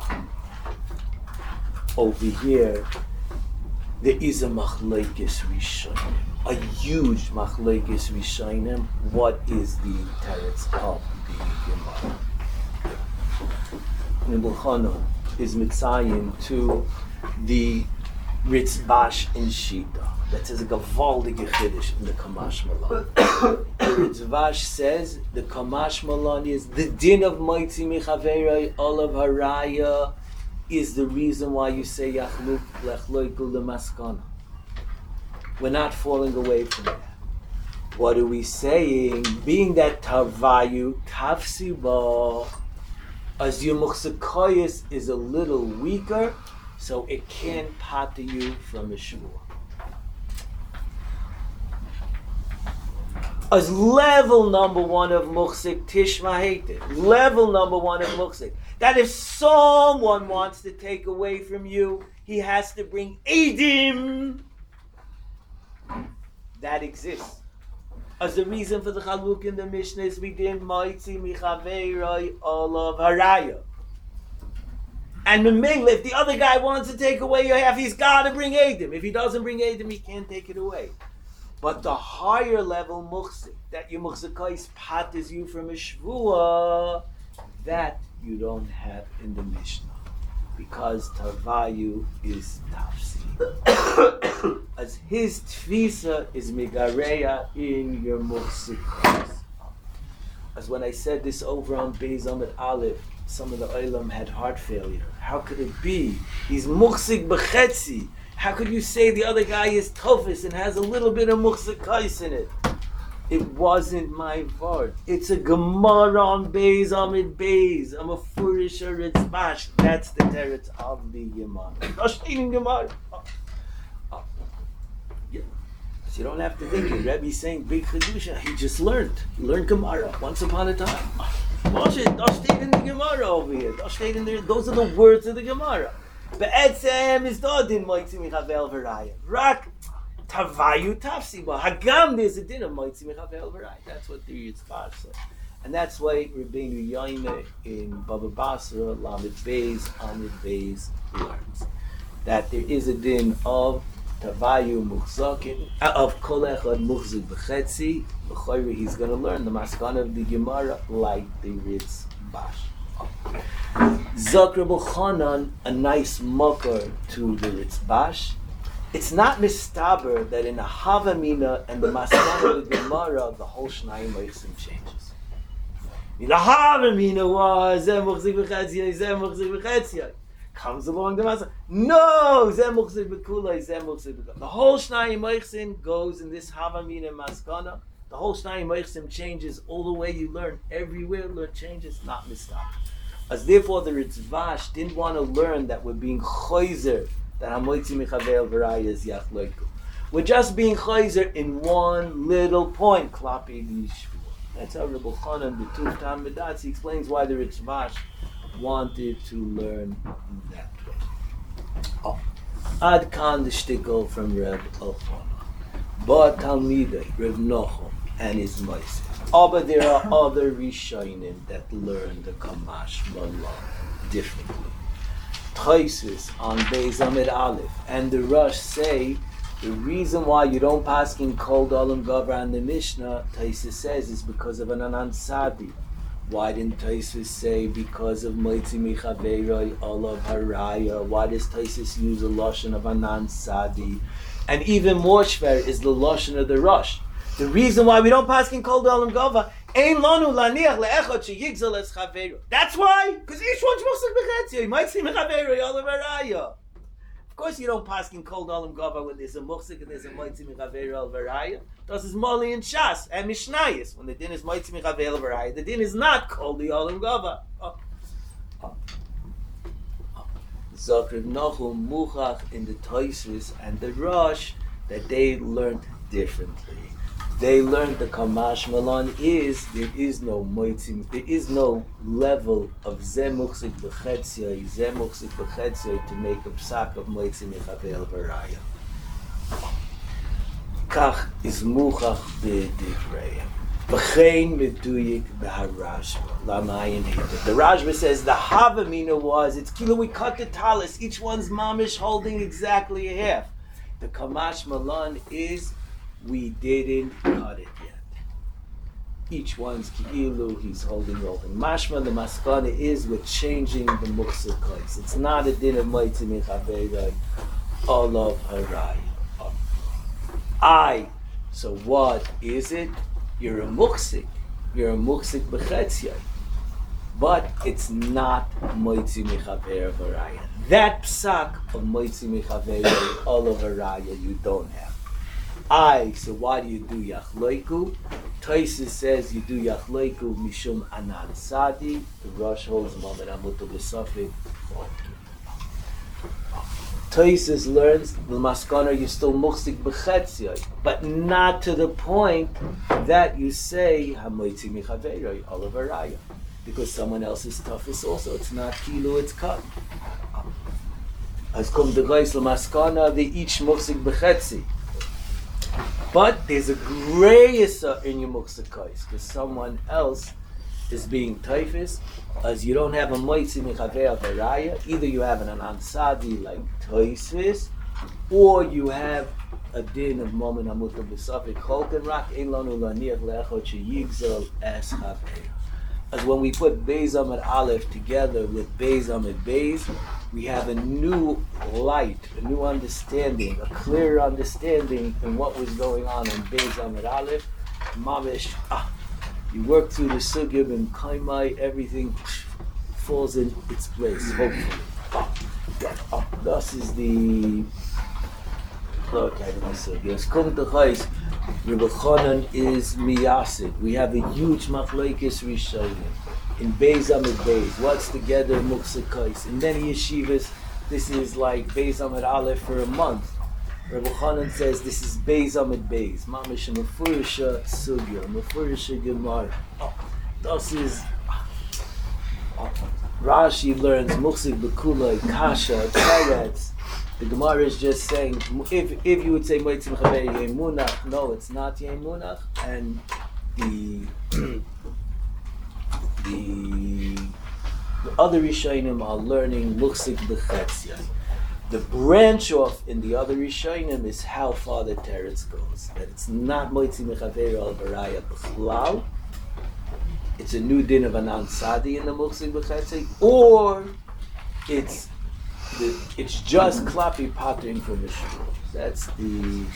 Over here, there is a machlekes rishonim, a huge machlekes rishonim. What is the teretz of the Gemara? Nibul Chanan is mitzayin to the Ritzbash in Shita. That says a gavaldige chiddush in the Kamash Malan. The Ritzbash says the Kamash Malan is the din of Moitzi Michaverei Olav Haraya is the reason why you say Yachluk Lechloikul Lemaskana. We're not falling away from that. What are we saying? Being that Tavayu Tafsiba as your Muchsekoyis is a little weaker, so it can't pater you from a shvur. As level number one of Muchsik Tishma Hated, level number one of Muchsik, that if someone wants to take away from you, he has to bring Eidim. That exists. As the reason for the Chaluk in the Mishnah is we didn't Moitzi Michaverei Olav Haraya. And Memela, if the other guy wants to take away your half, he's got to bring Eidim. If he doesn't bring Eidim, he can't take it away. But the higher level Muchsik, that your Muchsikais patters you from a Shvua, that you don't have in the Mishnah. Because Tavayu is Tafsi. As his Tfisa is Migareya in your Muchsikais. As when I said this over on Beis Amid Aleph, some of the Olam had heart failure. How could it be? He's Muchsik B'chetzi. How could you say the other guy is Tofis and has a little bit of Muchsikais in it? It wasn't my word. It's a Gemara on Beis Amid Beis. I'm a Furish or Ritzbash. That's the teretz of the Gemara. Ashtin Gemara. Oh. Oh. Yeah. So you don't have to think it. Rebbe's saying big Chedusha. He just learned. He learned Gemara once upon a time. Bullshit. Das steht in the Gemara over here. Das steht in there. Those are the words of the Gemara. Be'etzem is dodin moitzi michavel v'raya. Rak tavayu tafsiba. Hagam there's a din of moitzi michavel v'raya. That's what the Yitzchak said. And that's why Rabbeinu Yaime in Baba Basra, Lamed Beis, Amid Beis learns that there is a din of tavayu muchzakin, of kol echad muchzik b'chetzi. B'chayri he's going to learn the maskana of the Gemara like the Ritz Bash. Zakr B'chanan, a nice mucker to the Ritzbash. It's not mistaber that in the Havamina and the Maskana of the Gemara, the whole Shnayim Eichsim changes. In the Havamina was Zeh Muchzik B'chetziyah, Zeh Muchzik B'chetziyah. Comes along the Maskana. No, Zeh Muchzik B'kulay, Zeh Muchzik B'kulay. The whole Shnayim Eichsim goes in this Havamina and Maskana. The whole Shnayim Eichsim changes all the way you learn. Everywhere learn changes, not mistaber. As therefore the Ritzvash didn't want to learn that we're being choizer, that Hamoitzi Michavel V'raya is Yachloiku. We're just being choizer in one little point, Klapi D'Yishvua. That's how Rebbe Chanan, the Tuf Tam Medatz, he explains why the Ritzvash wanted to learn that way. Oh. Ad Kan the shtickle from Rebbe Elchanan. But Talmidei, Reb Nochum, and his Moise. But there are other Rishonim that learn the Kamash Malon differently. Taisus on Beis Amid Aleph and the Rush say the reason why you don't pass in Kol Dalam Gavra and the Mishnah, Taisus says, is because of an Anan Sadi. Why didn't Taisus say because of Moitzi Michaveroi, Olav Haraya? Why does Taisus use a Lashon of Anan Sadi? And even more shver is the Lashon of the Rush. The reason why we don't pass in Kol Dalam Gavra, Ein lanu laniach le'echad sheyigzal es chaveru. That's why, because each one's musik b'chetzia. You might see mechaveru Olav Haraya. Of course, you don't pass in Kol Dalam Gavra when there's a musik and there's a Moitzi Michaveru Olav Haraya. Das is Moli and Shas and Mishnayis. When the din is Moitzi Michaveru Olav Haraya, the din is not Kol Dalam Gavra. Zakir Nachum Muchach in the Toisus and the Rosh that they learned differently. They learned the Kamash Malon is there is no moitzim, there is no level of zemuchzik b'chetzia, zemuchzik b'chetzia to make a psak of moitzim mechavel v'raya. Kach is muchach b'divrei. V'chein meduyik b'harashba la'mayin hita. The Rashba says the Havamina was it's kilo we cut the talis, each one's mamish holding exactly a half. The Kamash Malon is we didn't cut it yet. Each one's ki'ilu, he's holding open. Mashma, the maskana is we're changing the muksukais. It's not a din of moitzi mechaverai, olav harai. I. So what is it? You're a muksik. You're a muksik b'chetziyai. But it's not moitzi mechaverai varaya. That psak of moitzi mechaverai, olav haraya, you don't have. I, so why do you do Yachloiku? Taisus says you do Yachloiku Mishum Anan Sadi. The Rosh holds Mohamed Amutu B'Safik. Taisus learns the Maskana you still Muksik B'Chetziyah, but not to the point that you say Hamoitzi Michaveroi, Olav Haraya, because someone else is toughest also. It's not Kilo, it's Kat. As come the Geis Maskana, they each Muksik B'Chetzi. But there's a greyisa in your muksakais because someone else is being typhus, as you don't have a moitzi mechavei varaya. Either you have an ansadi like typhus, or you have a din of momen hamuta b'safik cholken rak ein lanu laniach le'echot sheyigzal es chavei. As when we put Beis Amid Aleph together with Beis Amid Beis, we have a new light, a new understanding, a clearer understanding in what was going on in Beis Amid Aleph. Mamish, ah, you work through the sugib and kaimai, everything falls in its place, hopefully. Ah, yeah, ah, this is the... Okay, yes, come to Chais. Rebbe Chanan is miyasid. We have a huge machlokes rishonim in Beis Amid Beis. What's together muksakais? In many yeshivas, this is like Beis Amid Aleph for a month. Rebbe Chanan says this is Beis Amid Beis. Mamish mefurisha sugya, mefurisha gemara. This is Rashi learns muksik bekulay kasha teretz. The Gemara is just saying, if if you would say Moitzim Chavei Yemunach, no, it's not Yemunach, and the the, the other Rishonim are learning Muksik B'Chetzia. The branch off in the other Rishonim is how far the teretz goes. That it's not Moitzim Chavei Al Baraya B'Chlal. It's a new din of Anan Sadi in the Muksik B'Chetzia, or it's The, it's just klapi pattering from the shul. That's the...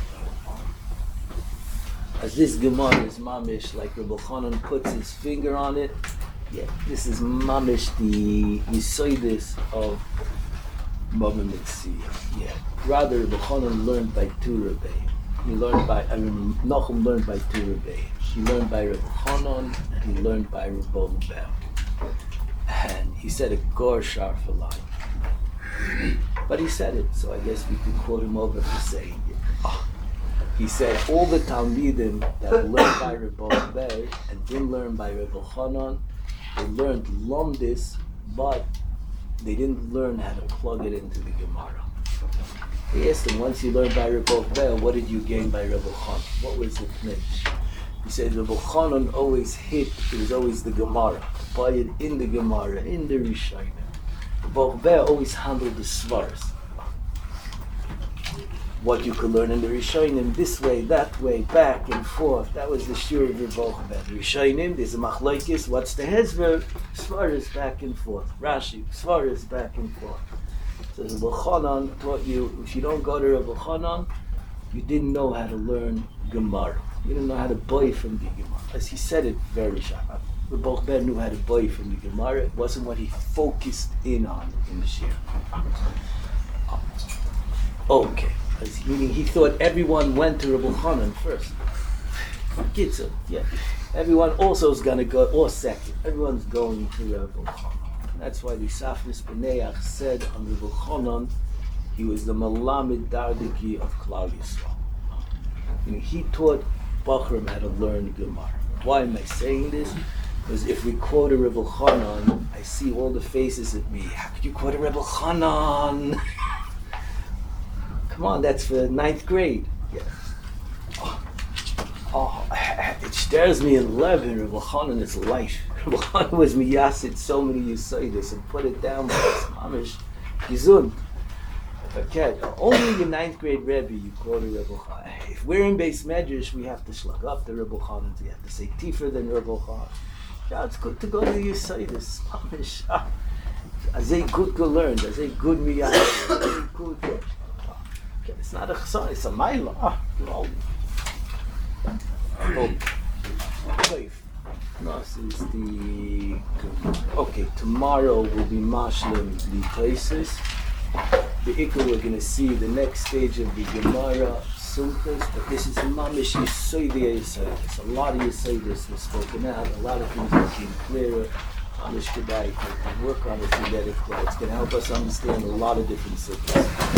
As this Gemara is mamish, like Rebbe Chanan puts his finger on it, yeah, this is mamish the yisoidis of Baba Mitzvah. Yeah, rather Rebbe Chanan learned by two Rebbeim. He learned by, I mean, Nachum learned by two Rebbeim. He learned by Rebbe Chanan, and he learned by Rebbe Bel. And he said a gor sharf a line. But he said it, so I guess we could quote him over for saying it. Oh. He said all the Talmidim that learned by Rebbe Bey and didn't learn by Rebbe Chanan, they learned Lomdis, but they didn't learn how to plug it into the Gemara. He asked him, once you learned by Reb Bell, what did you gain by Reb Elchanan? What was the knowledge? He said Reb Elchanan always hit, it was always the Gemara. By it in the Gemara, in the Rishonim. Reb Bell always handled the Svaras. What you could learn in the Rishonim, this way, that way, back and forth. That was the shur of Reb Bell. The Rishonim, there's a machlokes, what's the hezver? Svaras back and forth. Rashi, Svaras back and forth. So Reb Elchanan taught you, if you don't go to Reb Elchanan, you didn't know how to learn Gemara. You didn't know how to buy from the Gemara. As he said it very sharp. Reb Bell knew how to buy from the Gemara. It wasn't what he focused in on in the shir. Okay. As meaning he thought everyone went to Reb Elchanan first. Gitzel, yeah. Everyone also is going to go, or second. Everyone's going to Reb Elchanan. That's why the Safnis B'neach said on Reb Elchanan, he was the Malamed Dardiki of Klal Yisrael. I mean, he taught Bachram how to learn Gemara. Why am I saying this? Because if we quote a Reb Elchanan, I see all the faces at me. How could you quote a Reb Elchanan? Come on, that's for ninth grade. Yeah. Oh, oh, it stirs me in eleven. Reb Elchanan is life. Reb Elchanan was miyasid so many yisaidis and put it down by his mamish gizun. Okay, only in ninth grade Rebbe you quote a Reb Elchanan. If we're in Beis Medrash, we have to slug up the Reb Elchanan. We have to say tifer than Reb Elchanan. Yeah, it's good to go to the yisaidis. Mamish. Azay good to learn. Azay good miyasid. Good. It's not a chassan, it's a maila. Ah, no. Okay. This is the... Okay, tomorrow will be Mashlim L'Taisis. The Ikar, we're going to see the next stage of the Gemara, Sumchas, but this is Mamish Yisoidiyah Yisoidiyah. A lot of Yisoidiyahs were spoken out, a lot of things became clearer. Mamish Kedai, to work on it to get it clear. It's going to help us understand a lot of different subjects.